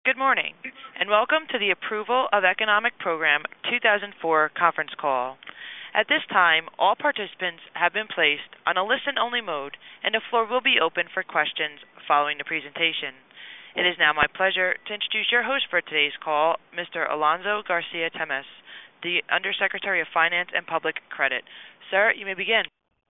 Good morning, and welcome to the Approval of Economic Program 2004 conference call. At this time, all participants have been placed on a listen-only mode, and the floor will be open for questions following the presentation. It is now my pleasure to introduce your host for today's call, Mr. Alonso Garcia Temes, the Undersecretary of Finance and Public Credit. Sir, you may begin.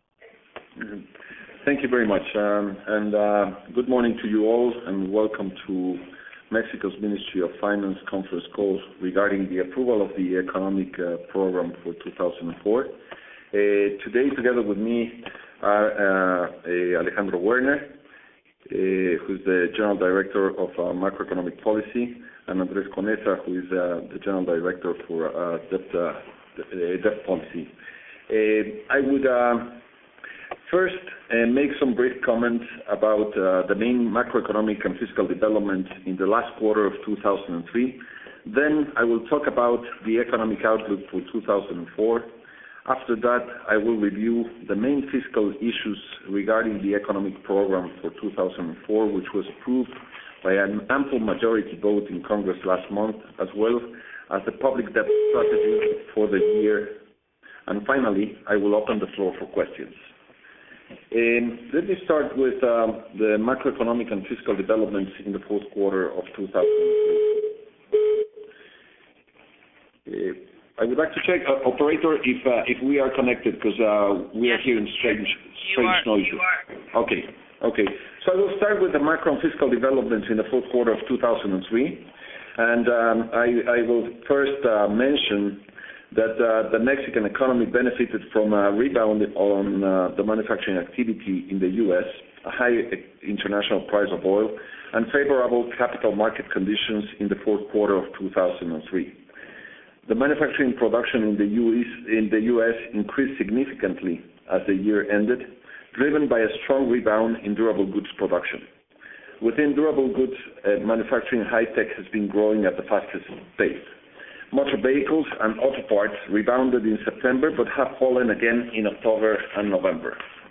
Thank you very much, and good morning to you all, and welcome to Mexico's Ministry of Finance conference call regarding the approval of the economic program for 2004. Today, together with me are Alejandro Werner, who's the General Director of Macroeconomic Policy, and Andres Conesa, who is the General Director for Debt Policy. I would first make some brief comments about the main macroeconomic and fiscal developments in the last quarter of 2003. Then I will talk about the economic outlook for 2004. After that, I will review the main fiscal issues regarding the economic program for 2004, which was approved by an ample majority vote in Congress last month, as well as the public debt strategy for the year. And finally, I will open the floor for questions. Let me start with the macroeconomic and fiscal developments in the fourth quarter of 2003. I would like to check, operator, if we are connected, because we are hearing strange noises. Okay. So I will start with the macro and fiscal developments in the fourth quarter of 2003, and I will first mention that the Mexican economy benefited from a rebound on the manufacturing activity in the U.S., a high international price of oil, and favorable capital market conditions in the fourth quarter of 2003. The manufacturing production in the U.S. increased significantly as the year ended, driven by a strong rebound in durable goods production. Within durable goods, manufacturing high-tech has been growing at the fastest pace. Motor vehicles and auto parts rebounded in September, but have fallen again in October and November.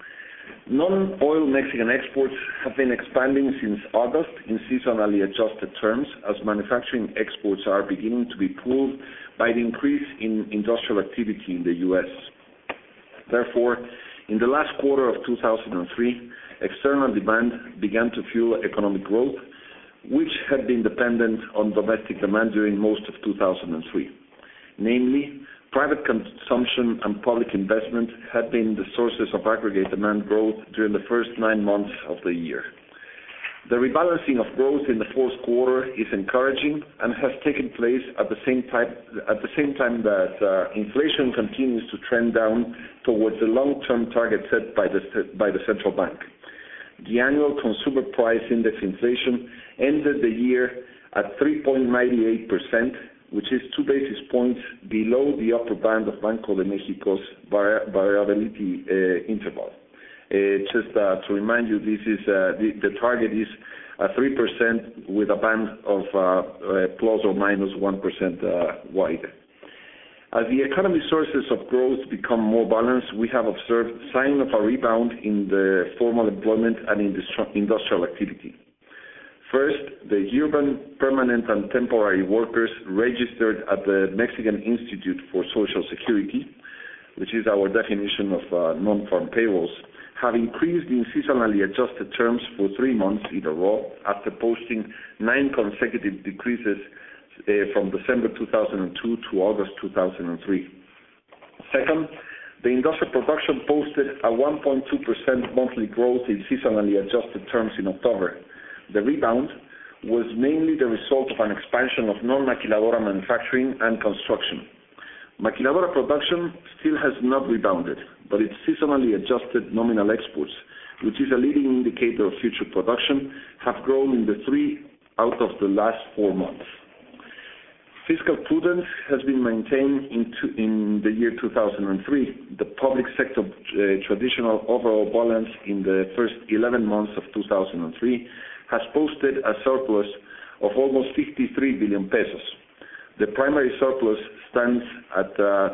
Non-oil Mexican exports have been expanding since August in seasonally adjusted terms, as manufacturing exports are beginning to be pulled by the increase in industrial activity in the U.S. Therefore, in the last quarter of 2003, external demand began to fuel economic growth, which had been dependent on domestic demand during most of 2003. Namely, private consumption and public investment had been the sources of aggregate demand growth during the first 9 months of the year. The rebalancing of growth in the fourth quarter is encouraging and has taken place at the same time that inflation continues to trend down towards the long-term target set by the central bank. The annual consumer price index inflation ended the year at 3.98%, which is 2 basis points below the upper band of Banco de Mexico's variability interval. Just to remind you, this is the target is 3% with a band of plus or minus 1% wide. As the economy sources of growth become more balanced, we have observed signs of a rebound in the formal employment and in the industrial activity. First, the urban, permanent, and temporary workers registered at the Mexican Institute for Social Security, which is our definition of non-farm payrolls, have increased in seasonally adjusted terms for 3 months in a row after posting 9 consecutive decreases from December 2002 to August 2003. Second, the industrial production posted a 1.2% monthly growth in seasonally adjusted terms in October. The rebound was mainly the result of an expansion of non-maquiladora manufacturing and construction. Maquiladora production still has not rebounded, but its seasonally adjusted nominal exports, which is a leading indicator of future production, have grown in the 3 out of the last 4 months. Fiscal prudence has been maintained in the year 2003. The public sector traditional overall balance in the first 11 months of 2003 has posted a surplus of almost 53 billion pesos. The primary surplus stands at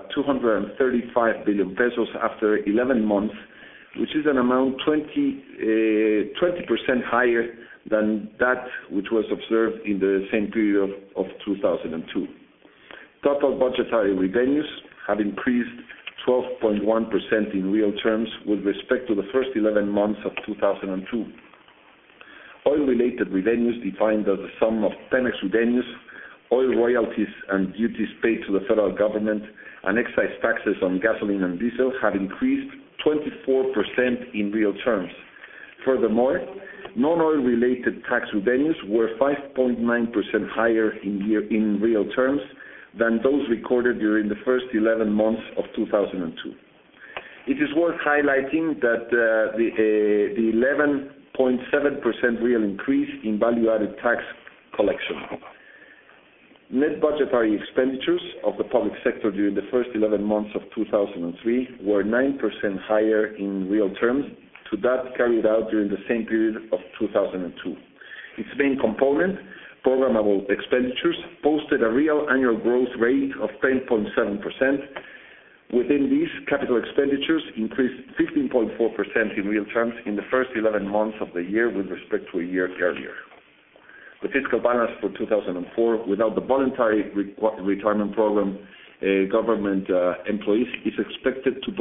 235 billion pesos after 11 months, which is an amount 20% higher than that which was observed in the same period of 2002. Total budgetary revenues have increased 12.1% in real terms with respect to the first 11 months of 2002. Oil-related revenues, defined as the sum of Pemex revenues, oil royalties and duties paid to the federal government, and excise taxes on gasoline and diesel, have increased 24% in real terms. Furthermore, non-oil-related tax revenues were 5.9% higher in real terms than those recorded during the first 11 months of 2002. It is worth highlighting that the 11.7% real increase in value-added tax collection. Net budgetary expenditures of the public sector during the first 11 months of 2003 were 9% higher in real terms to that carried out during the same period of 2002. Its main component, programmable expenditures, posted a real annual growth rate of 10.7%. Within these, capital expenditures increased 15.4% in real terms in the first 11 months of the year with respect to a year earlier. The fiscal balance for 2004, without the voluntary retirement program, government employees is expected to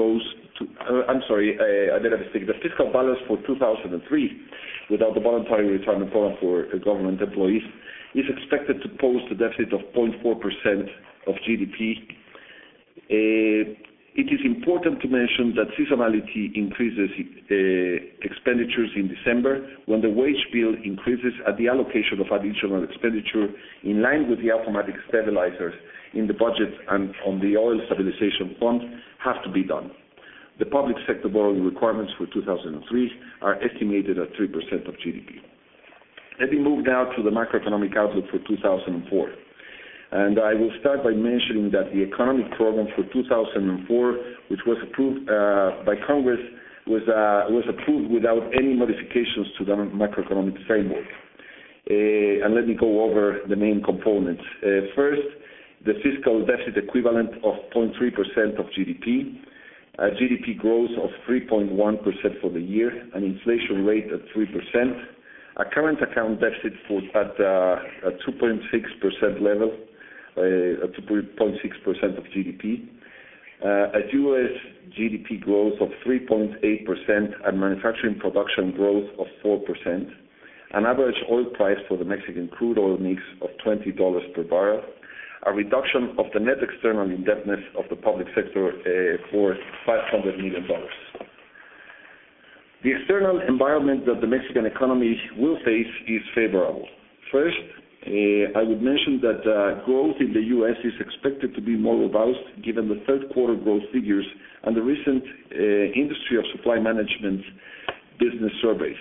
The fiscal balance for 2003, without the voluntary retirement program for government employees, is expected to post a deficit of 0.4% of GDP. It is important to mention that seasonality increases expenditures in December when the wage bill increases at the allocation of additional expenditure in line with the automatic stabilizers in the budget and on the oil stabilization fund have to be done. The public sector borrowing requirements for 2003 are estimated at 3% of GDP. Let me move now to the macroeconomic outlook for 2004. And I will start by mentioning that the economic program for 2004, which was approved by Congress, was approved without any modifications to the macroeconomic framework. And let me go over the main components. First, the fiscal deficit equivalent of 0.3% of GDP, a GDP growth of 3.1% for the year, an inflation rate at 3%, a current account deficit at a 2.6% level, 2.6% of GDP, a U.S. GDP growth of 3.8% and manufacturing production growth of 4%, an average oil price for the Mexican crude oil mix of $20 per barrel, a reduction of the net external indebtedness of the public sector for $500 million. The external environment that the Mexican economy will face is favorable. First, I would mention that growth in the U.S. is expected to be more robust given the third quarter growth figures and the recent Industry of Supply Management business surveys.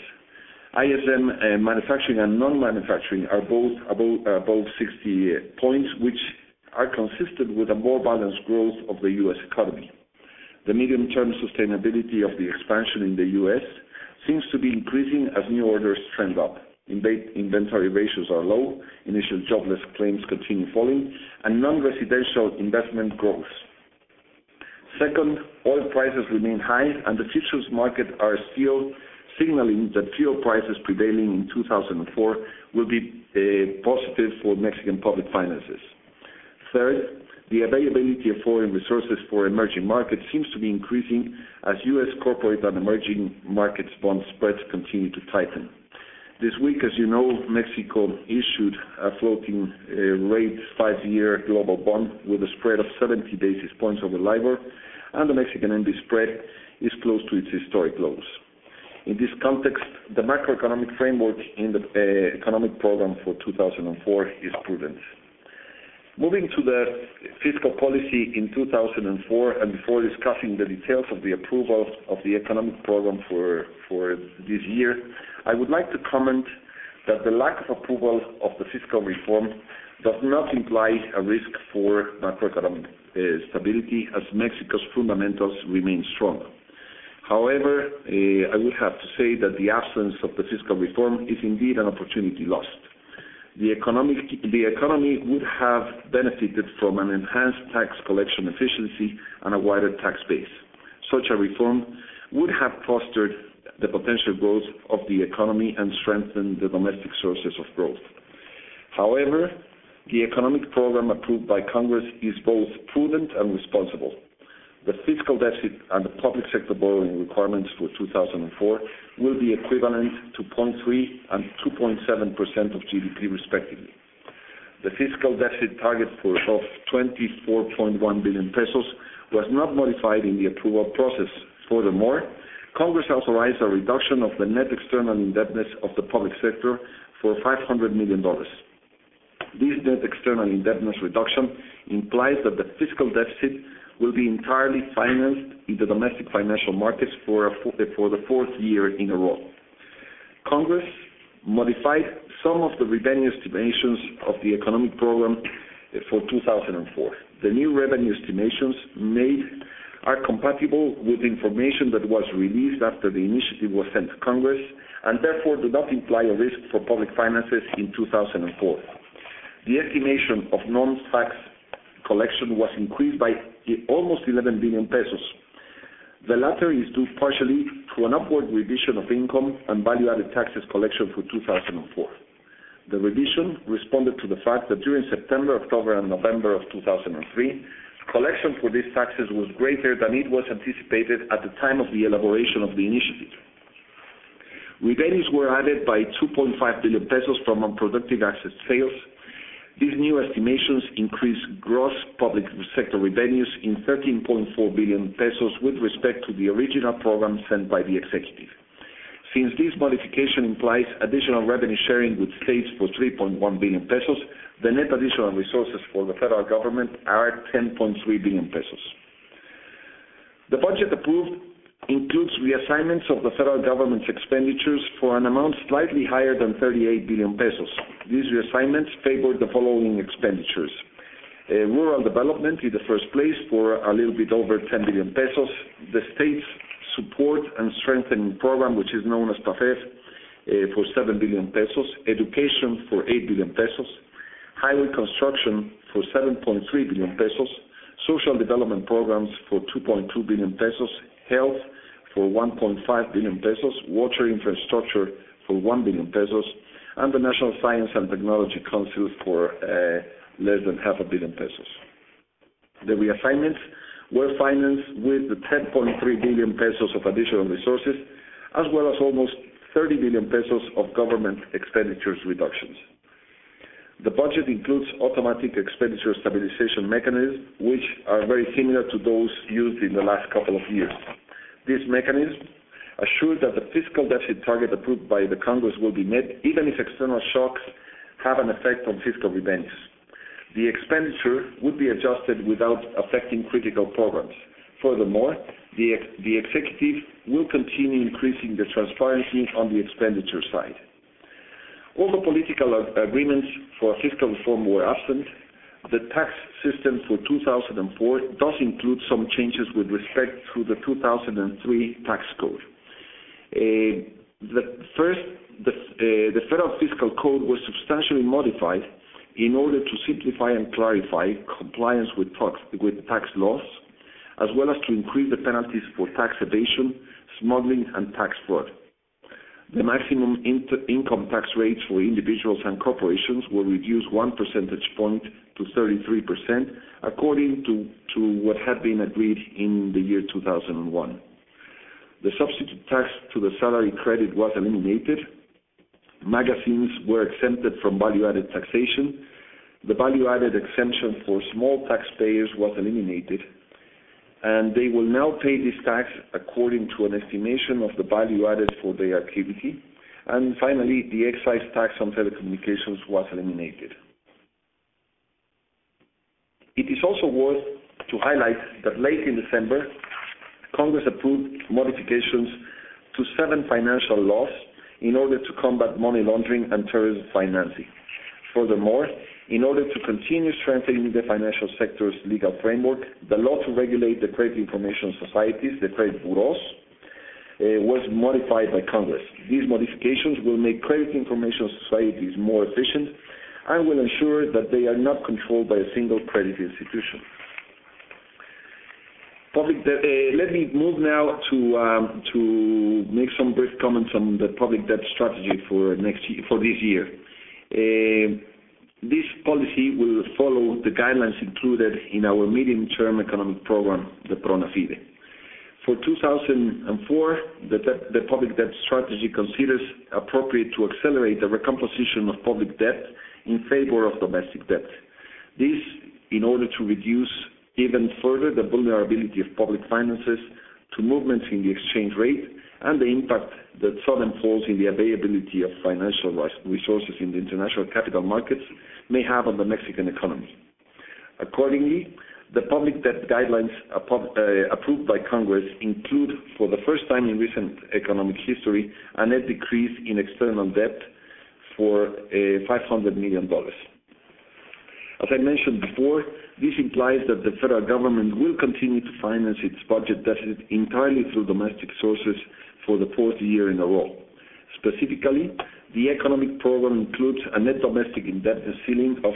ISM manufacturing and non-manufacturing are both above 60 points, which are consistent with a more balanced growth of the U.S. economy. The medium-term sustainability of the expansion in the U.S. seems to be increasing as new orders trend up. Inventory ratios are low, initial jobless claims continue falling, and non-residential investment grows. Second, oil prices remain high, and the futures market are still signaling that fuel prices prevailing in 2004 will be positive for Mexican public finances. Third, the availability of foreign resources for emerging markets seems to be increasing as U.S. corporate and emerging markets bond spreads continue to tighten. This week, as you know, Mexico issued a floating rate 5-year global bond with a spread of 70 basis points over LIBOR, and the Mexican MB spread is close to its historic lows. In this context, the macroeconomic framework in the economic program for 2004 is prudent. Moving to the fiscal policy in 2004, and before discussing the details of the approval of the economic program for this year, I would like to comment that the lack of approval of the fiscal reform does not imply a risk for macroeconomic stability, as Mexico's fundamentals remain strong. However, I would have to say that the absence of the fiscal reform is indeed an opportunity lost. The economy would have benefited from an enhanced tax collection efficiency and a wider tax base. Such a reform would have fostered the potential growth of the economy and strengthen the domestic sources of growth. However, the economic program approved by Congress is both prudent and responsible. The fiscal deficit and the public sector borrowing requirements for 2004 will be equivalent to 0.3 and 2.7% of GDP respectively. The fiscal deficit target of 24.1 billion pesos was not modified in the approval process. Furthermore, Congress authorized a reduction of the net external indebtedness of the public sector for $500 million. This net external indebtedness reduction implies that the fiscal deficit will be entirely financed in the domestic financial markets for the fourth year in a row. Congress modified some of the revenue estimations of the economic program for 2004. The new revenue estimations made are compatible with information that was released after the initiative was sent to Congress and therefore do not imply a risk for public finances in 2004. The estimation of non-tax collection was increased by almost 11 billion pesos. The latter is due partially to an upward revision of income and value-added taxes collection for 2004. The revision responded to the fact that during September, October, and November of 2003, collection for these taxes was greater than it was anticipated at the time of the elaboration of the initiative. Revenues were added by 2.5 billion pesos from unproductive asset sales. These new estimations increase gross public sector revenues in 13.4 billion pesos with respect to the original program sent by the executive. Since this modification implies additional revenue sharing with states for 3.1 billion pesos, the net additional resources for the federal government are 10.3 billion pesos. The budget approved includes reassignments of the federal government's expenditures for an amount slightly higher than 38 billion pesos. These reassignments favor the following expenditures. Rural development in the first place for a little bit over 10 billion pesos. The state's support and strengthening program, which is known as PAFEF, for 7 billion pesos. Education for 8 billion pesos. Highway construction for 7.3 billion pesos. Social development programs for 2.2 billion pesos. Health for 1.5 billion pesos, water infrastructure for 1 billion pesos, and the National Science and Technology Council for less than half a billion pesos. The reassignments were financed with the 10.3 billion pesos of additional resources, as well as almost 30 billion pesos of government expenditures reductions. The budget includes automatic expenditure stabilization mechanisms, which are very similar to those used in the last couple of years. This mechanism assures that the fiscal deficit target approved by the Congress will be met, even if external shocks have an effect on fiscal revenues. The expenditure would be adjusted without affecting critical programs. Furthermore, the executive will continue increasing the transparency on the expenditure side. Although political agreements for fiscal reform were absent, the tax system for 2004 does include some changes with respect to the 2003 tax code. The federal fiscal code was substantially modified in order to simplify and clarify compliance with tax laws, as well as to increase the penalties for tax evasion, smuggling, and tax fraud. The maximum income tax rates for individuals and corporations were reduced 1 percentage point to 33%, according to what had been agreed in the year 2001. The substitute tax to the salary credit was eliminated. Magazines were exempted from value-added taxation. The value-added exemption for small taxpayers was eliminated, and they will now pay this tax according to an estimation of the value added for their activity. And finally, the excise tax on telecommunications was eliminated. It is also worth to highlight that late in December, Congress approved modifications to 7 financial laws in order to combat money laundering and terrorism financing. Furthermore, in order to continue strengthening the financial sector's legal framework, the law to regulate the credit information societies, the credit bureaus, was modified by Congress. These modifications will make credit information societies more efficient and will ensure that they are not controlled by a single credit institution. Public debt. Let me move now to make some brief comments on the public debt strategy for this year. This policy will follow the guidelines included in our medium-term economic program, the PRONAFIDE. For 2004, the public debt strategy considers appropriate to accelerate the recomposition of public debt in favor of domestic debt. This in order to reduce even further the vulnerability of public finances to movements in the exchange rate and the impact that sudden falls in the availability of financial resources in the international capital markets may have on the Mexican economy. Accordingly, the public debt guidelines approved by Congress include, for the first time in recent economic history, a net decrease in external debt for $500 million. As I mentioned before, this implies that the federal government will continue to finance its budget deficit entirely through domestic sources for the fourth year in a row. Specifically, the economic program includes a net domestic indebtedness ceiling of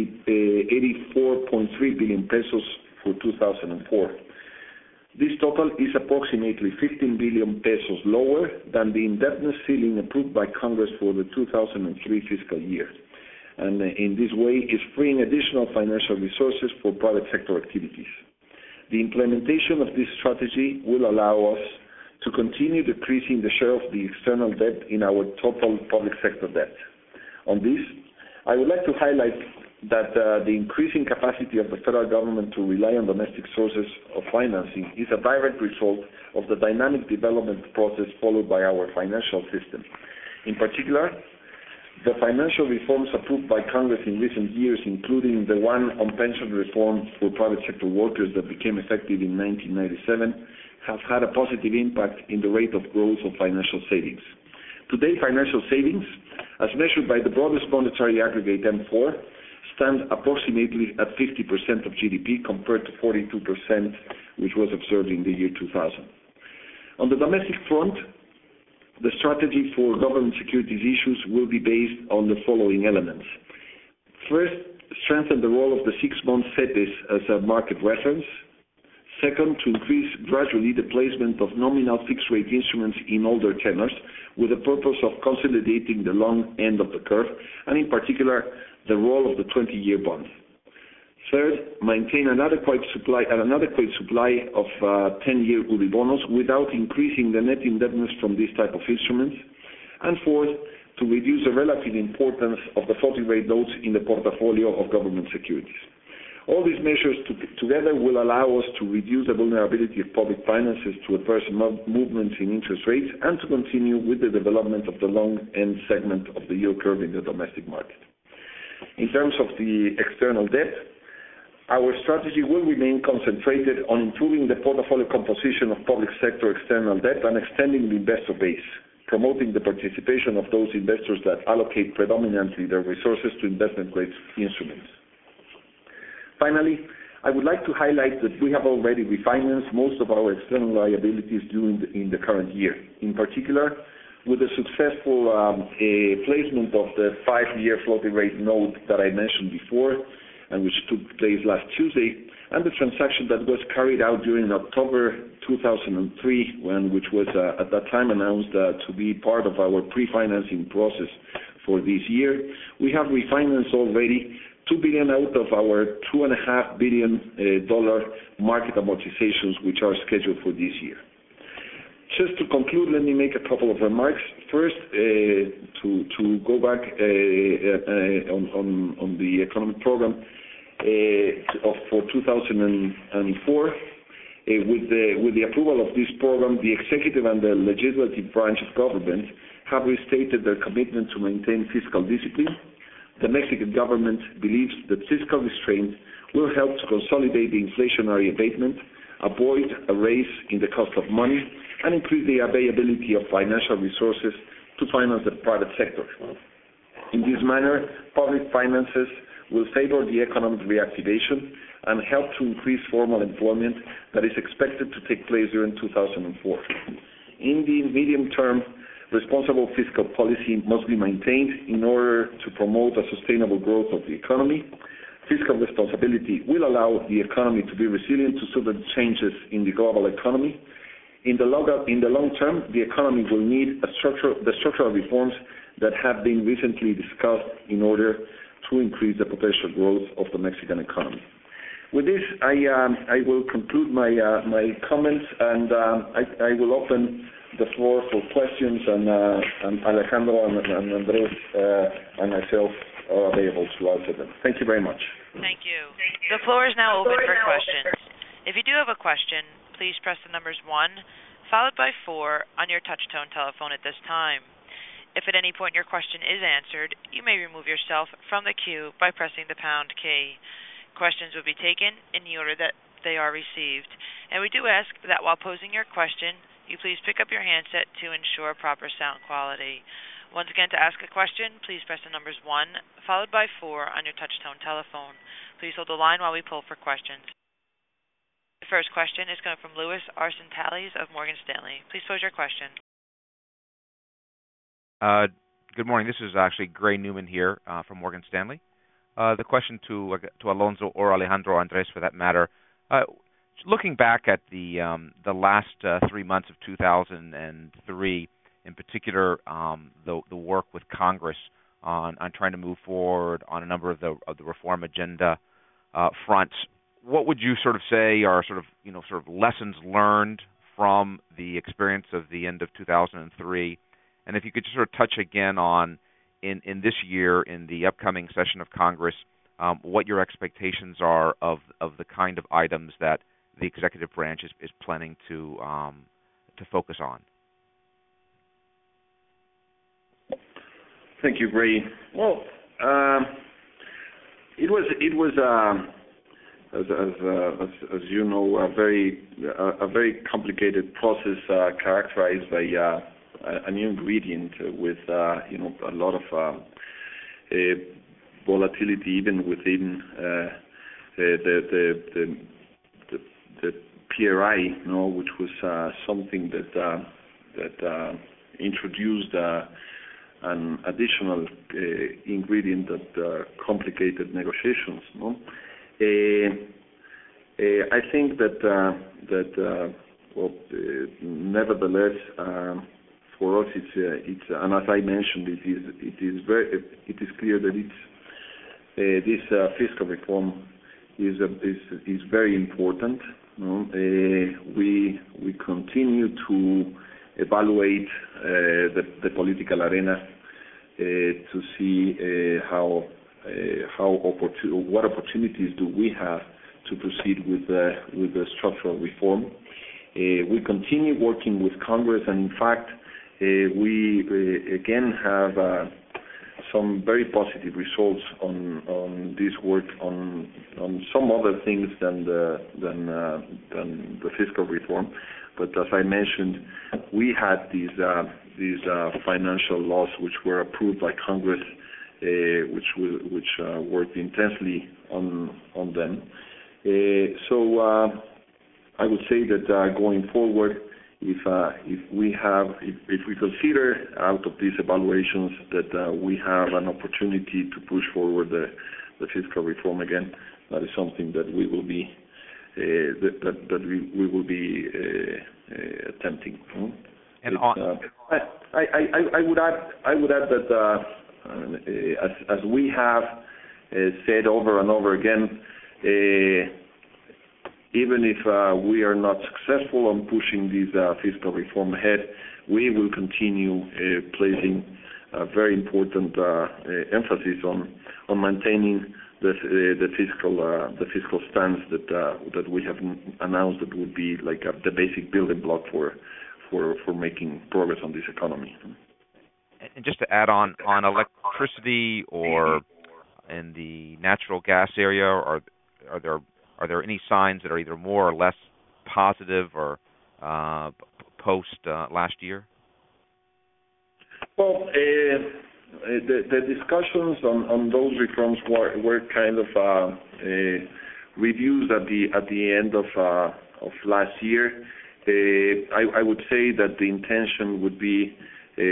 84.3 billion pesos for 2004. This total is approximately 15 billion pesos lower than the indebtedness ceiling approved by Congress for the 2003 fiscal year, and in this way is freeing additional financial resources for private sector activities. The implementation of this strategy will allow us to continue decreasing the share of the external debt in our total public sector debt. On this, I would like to highlight that the increasing capacity of the federal government to rely on domestic sources of financing is a direct result of the dynamic development process followed by our financial system. In particular, the financial reforms approved by Congress in recent years, including the one on pension reform for private sector workers that became effective in 1997, have had a positive impact in the rate of growth of financial savings. Today, financial savings, as measured by the broadest monetary aggregate M4, stand approximately at 50% of GDP compared to 42%, which was observed in the year 2000. On the domestic front, the strategy for government securities issues will be based on the following elements. First, strengthen the role of the 6-month CETES as a market reference. Second, to increase gradually the placement of nominal fixed-rate instruments in older tenors with the purpose of consolidating the long end of the curve, and in particular, the role of the 20-year bond. Third, maintain an adequate supply of 10-year Uribonos without increasing the net indebtedness from this type of instruments. And fourth, to reduce the relative importance of the floating rate notes in the portfolio of government securities. All these measures together will allow us to reduce the vulnerability of public finances to adverse movements in interest rates and to continue with the development of the long end segment of the yield curve in the domestic market. In terms of the external debt, our strategy will remain concentrated on improving the portfolio composition of public sector external debt and extending the investor base, promoting the participation of those investors that allocate predominantly their resources to investment-grade instruments. Finally, I would like to highlight that we have already refinanced most of our external liabilities due in the current year. In particular, with the successful placement of the 5-year floating rate note that I mentioned before, and which took place last Tuesday, and the transaction that was carried out during October 2003, which was at that time announced to be part of our pre-financing process for this year, we have refinanced already $2 billion out of our $2.5 billion market amortizations, which are scheduled for this year. Just to conclude, let me make a couple of remarks. First, to go back on the economic program for 2004. With the approval of this program, the executive and the legislative branch of government have restated their commitment to maintain fiscal discipline. The Mexican government believes that fiscal restraint will help to consolidate the inflationary abatement, avoid a raise in the cost of money, and increase the availability of financial resources to finance the private sector. In this manner, public finances will favor the economic reactivation and help to increase formal employment that is expected to take place during 2004. In the medium term, responsible fiscal policy must be maintained in order to promote a sustainable growth of the economy. Fiscal responsibility will allow the economy to be resilient to sudden changes in the global economy. In the long term, the economy will need the structural reforms that have been recently discussed in order to increase the potential growth of the Mexican economy. With this, I will conclude my comments, and I will open the floor for questions, and Alejandro and Andres and myself are available to answer them. Thank you very much. Thank you. The floor is now open for questions. If you do have a question, please press the numbers 1, followed by 4 on your touch-tone telephone at this time. If at any point your question is answered, you may remove yourself from the queue by pressing the pound key. Questions will be taken in the order that they are received, and we do ask that while posing your question, you please pick up your handset to ensure proper sound quality. Once again, to ask a question, please press the numbers 1, followed by 4 on your touch-tone telephone. Please hold the line while we pull for questions. The first question is coming from Louis Arcentales of Morgan Stanley. Please pose your question. Good morning. This is actually Gray Newman here from Morgan Stanley. The question to Alonso or Alejandro, Andres for that matter. Looking back at the last 3 months of 2003, in particular, the work with Congress on trying to move forward on a number of the reform agenda fronts, what would you sort of say are sort of lessons learned from the experience of the end of 2003, and if you could just sort of touch again on in this year in the upcoming session of Congress, what your expectations are of the kind of items that the executive branch is planning to focus on. Thank you, Gray. Well, it was as you know, a very complicated process characterized by a new ingredient with a lot of volatility even within the PRI, which was something that introduced an additional ingredient that complicated negotiations. I think that nevertheless, for us, it's and as I mentioned, it is clear that this fiscal reform is very important. We continue to evaluate the political arena to see what opportunities do we have to proceed with the structural reform. We continue working with Congress, and in fact, we again have some very positive results on this work on some other things than the fiscal reform. But as I mentioned, we had these financial laws which were approved by Congress, which worked intensely on them. So I would say that going forward, if we consider out of these evaluations that we have an opportunity to push forward the fiscal reform again, that is something that we will be attempting. And I would add that as we have said over and over again, even if we are not successful on pushing this fiscal reform ahead, we will continue placing a very important emphasis on maintaining the fiscal stance that we have announced that would be like the basic building block for making progress on this economy. And just to add on electricity or in the natural gas area, are there any signs that are either more or less positive or post last year? Well, the discussions on those reforms were kind of reviews at the end of last year. I would say that the intention would be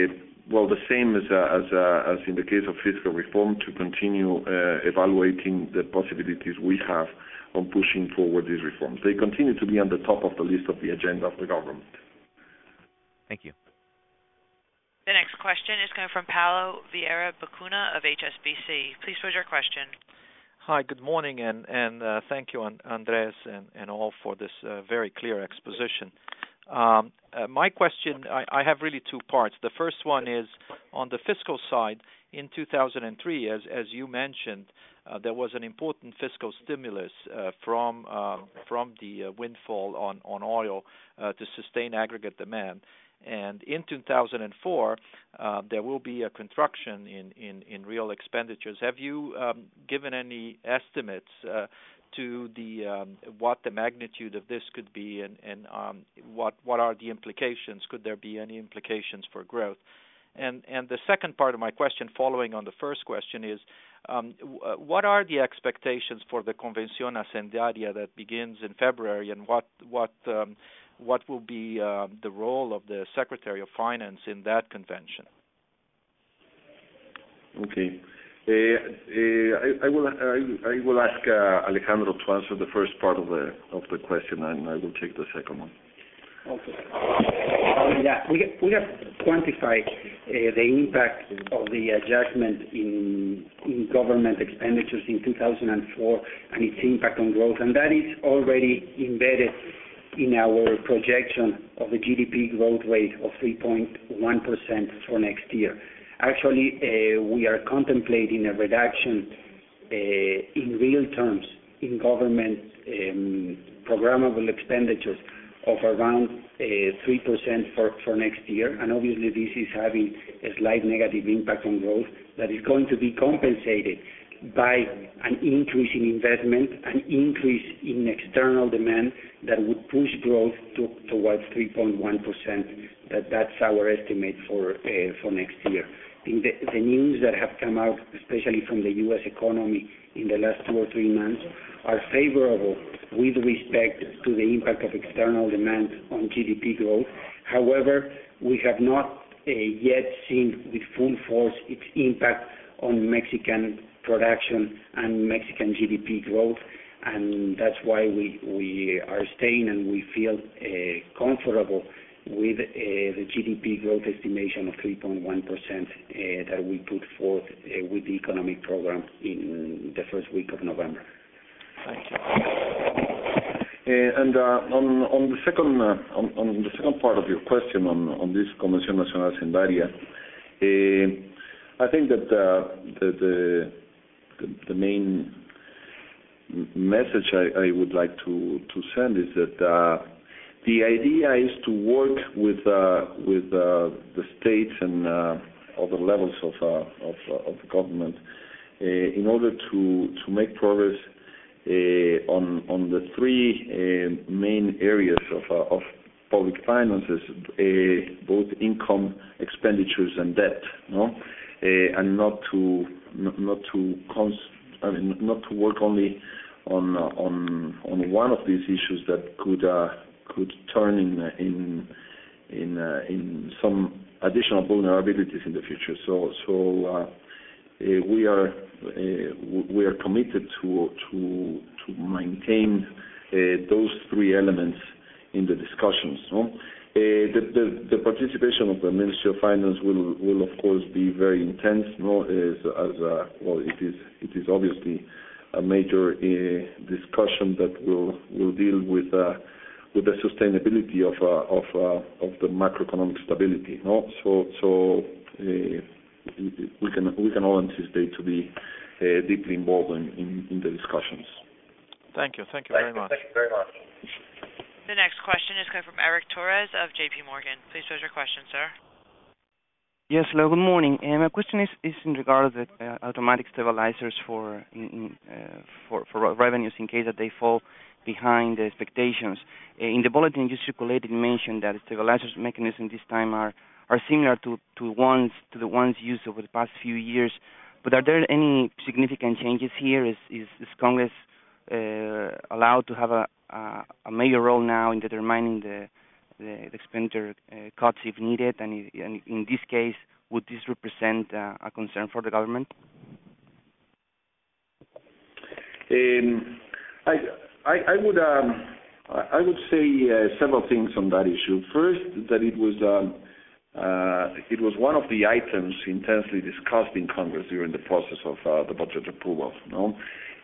the same as in the case of fiscal reform, to continue evaluating the possibilities we have on pushing forward these reforms. They continue to be on the top of the list of the agenda of the government. Thank you. The next question is coming from Paulo Vieira Bacuna of HSBC. Please pose your question. Hi, good morning, and thank you, Andres, and all for this very clear exposition. My question, I have really two parts. The first one is on the fiscal side. In 2003, as you mentioned, there was an important fiscal stimulus from the windfall on oil to sustain aggregate demand. And in 2004, there will be a contraction in real expenditures. Have you given any estimates to the what the magnitude of this could be, and what are the implications? Could there be any implications for growth? And the second part of my question, following on the first question, is what are the expectations for the Convención Hacendaria that begins in February, and what will be the role of the Secretary of Finance in that convention? Okay. I will ask Alejandro to answer the first part of the question, and I will take the second one. Okay. Yeah, we have quantified the impact of the adjustment in government expenditures in 2004 and its impact on growth, and that is already embedded in our projection of the GDP growth rate of 3.1% for next year. Actually, we are contemplating a reduction in real terms in government programmable expenditures of around 3% for next year, and obviously this is having a slight negative impact on growth that is going to be compensated by an increase in investment, an increase in external demand that would push growth towards 3.1%. That's our estimate for next year. I think the news that have come out, especially from the U.S. economy in the last 2 or 3 months, are favorable with respect to the impact of external demand on GDP growth. However, we have not yet seen with full force its impact on Mexican production and Mexican GDP growth, and that's why we are staying and we feel comfortable with the GDP growth estimation of 3.1% that we put forth with the economic program in the first week of November. Thank you. And on the second part of your question on this Convención Nacional Hacendaria, I think that the main message I would like to send is that the idea is to work with the states and other levels of the government in order to make progress on the 3 main areas of public finances, both income, expenditures, and debt, and not to work only on one of these issues that could turn in some additional vulnerabilities in the future. So we are committed to maintain those 3 elements in the discussions. The participation of the Ministry of Finance will of course be very intense. It is obviously a major discussion that will deal with the sustainability of the macroeconomic stability. So we can all anticipate to be deeply involved in the discussions. Thank you very much. The next question is coming from Eric Torres of J.P. Morgan. Please pose your question, sir. Yes, hello, good morning. My question is in regard to the automatic stabilizers for revenues in case that they fall behind the expectations. In the bulletin you circulated, you mentioned that stabilizers mechanism this time are similar to the ones used over the past few years. But are there any significant changes here? Is Congress allowed to have a major role now in determining the expenditure cuts if needed? And in this case, would this represent a concern for the government? I would say several things on that issue. First, that it was one of the items intensely discussed in Congress during the process of the budget approval. No?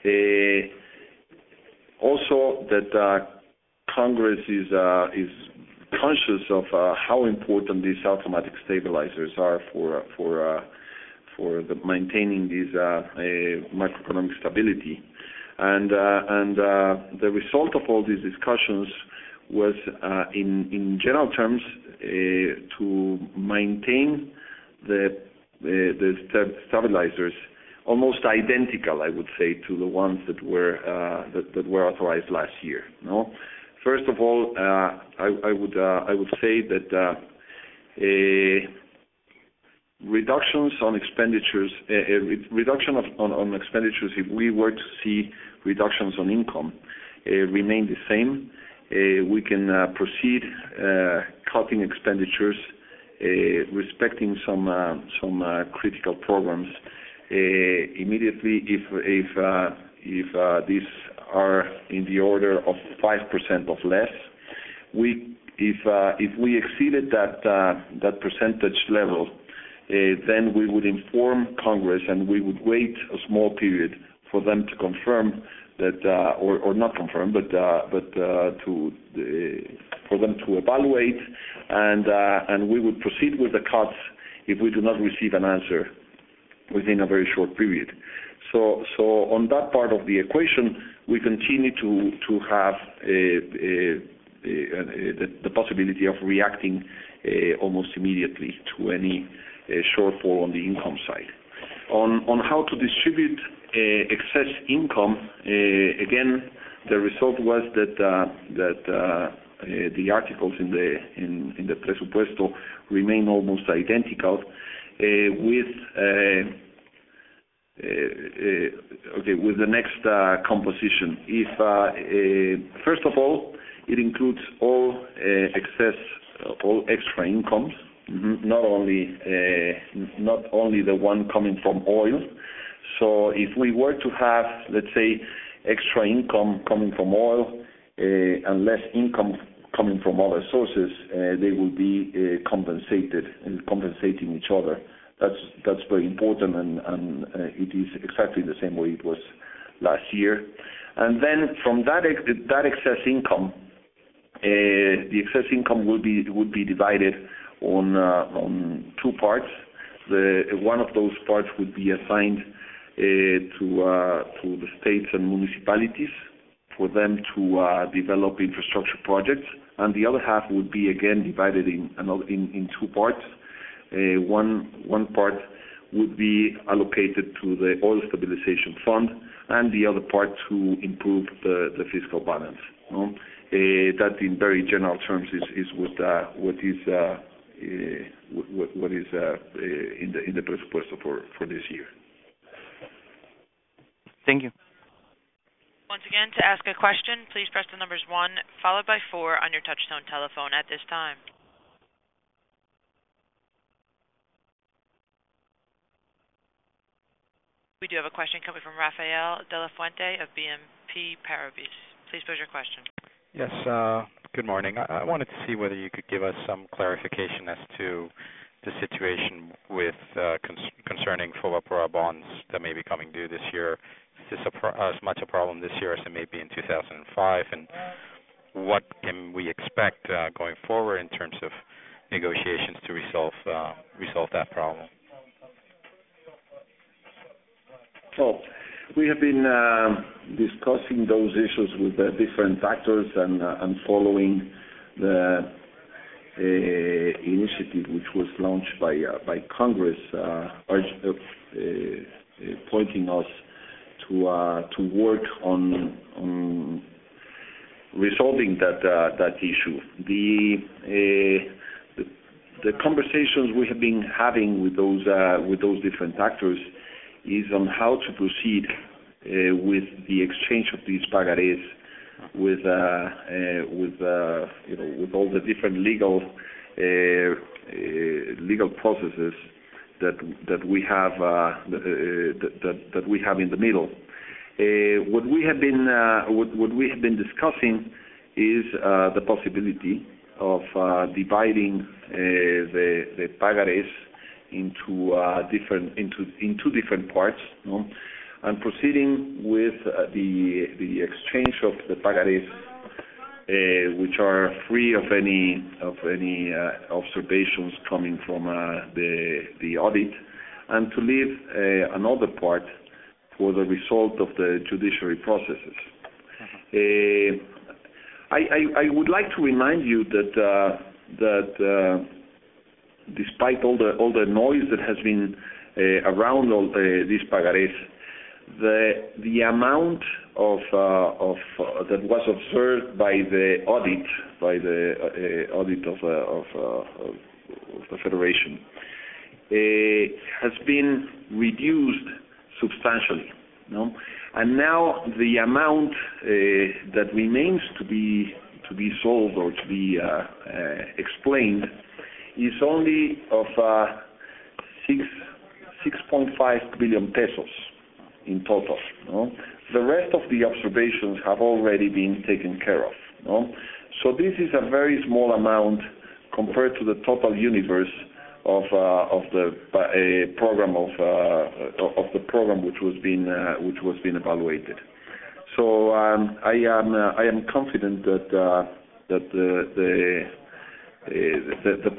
Also, that Congress is conscious of how important these automatic stabilizers are for maintaining this macroeconomic stability. And the result of all these discussions was, in general terms, to maintain the stabilizers almost identical, I would say, to the ones that were authorized last year. No, first of all, I would say that reductions on expenditures, reduction on expenditures, if we were to see reductions on income, remain the same. We can proceed cutting expenditures, respecting some critical programs immediately if these are in the order of 5% of less. If we exceeded that percentage level, then we would inform Congress and we would wait a small period for them to confirm that, or not confirm, but for them to evaluate, and we would proceed with the cuts if we do not receive an answer within a very short period. So on that part of the equation, we continue to have the possibility of reacting almost immediately to any shortfall on the income side. On how to distribute excess income, again, the result was that the articles in the presupuesto remain almost identical, with the next composition. If first of all, it includes all extra incomes, not only the one coming from oil. So if we were to have, let's say, extra income coming from oil and less income coming from other sources, they will be compensating each other. That's very important, and it is exactly the same way it was last year. And then from that excess income, the excess income would be divided on two parts. One of those parts would be assigned to the states and municipalities for them to develop infrastructure projects, and the other half would be again divided in two parts. One part would be allocated to the oil stabilization fund, and the other part to improve the fiscal balance. No? That, in very general terms, is what is in the presupuesto for this year. Thank you. Once again, to ask a question, please press the numbers 1 followed by 4 on your touchtone telephone at this time. We do have a question coming from Rafael De La Fuente of BNP Paribas. Please pose your question. Yes, good morning. I wanted to see whether you could give us some clarification as to the situation with concerning FOBAPROA bonds that may be coming due this year. Is this as much a problem this year as it may be in 2005? And what can we expect going forward in terms of negotiations to resolve that problem? Well, we have been discussing those issues with the different actors and following the initiative which was launched by Congress, pointing us to work on resolving that issue. The conversations we have been having with those different actors is on how to proceed with the exchange of these pagarés with all the different legal processes that we have that we have in the middle. What we have been discussing is the possibility of dividing the pagares into two different parts, no? And proceeding with the exchange of the pagares, which are free of any observations coming from the audit, and to leave another part for the result of the judiciary processes. I would like to remind you that despite all the noise that has been around all these pagares, the amount of that was observed by the audit of the Federation has been reduced substantially, no? And now the amount that remains to be solved or to be explained is only of 6.5 billion pesos in total, no? The rest of the observations have already been taken care of, no? So this is a very small amount compared to the total universe of the program which was being evaluated. So I am confident that the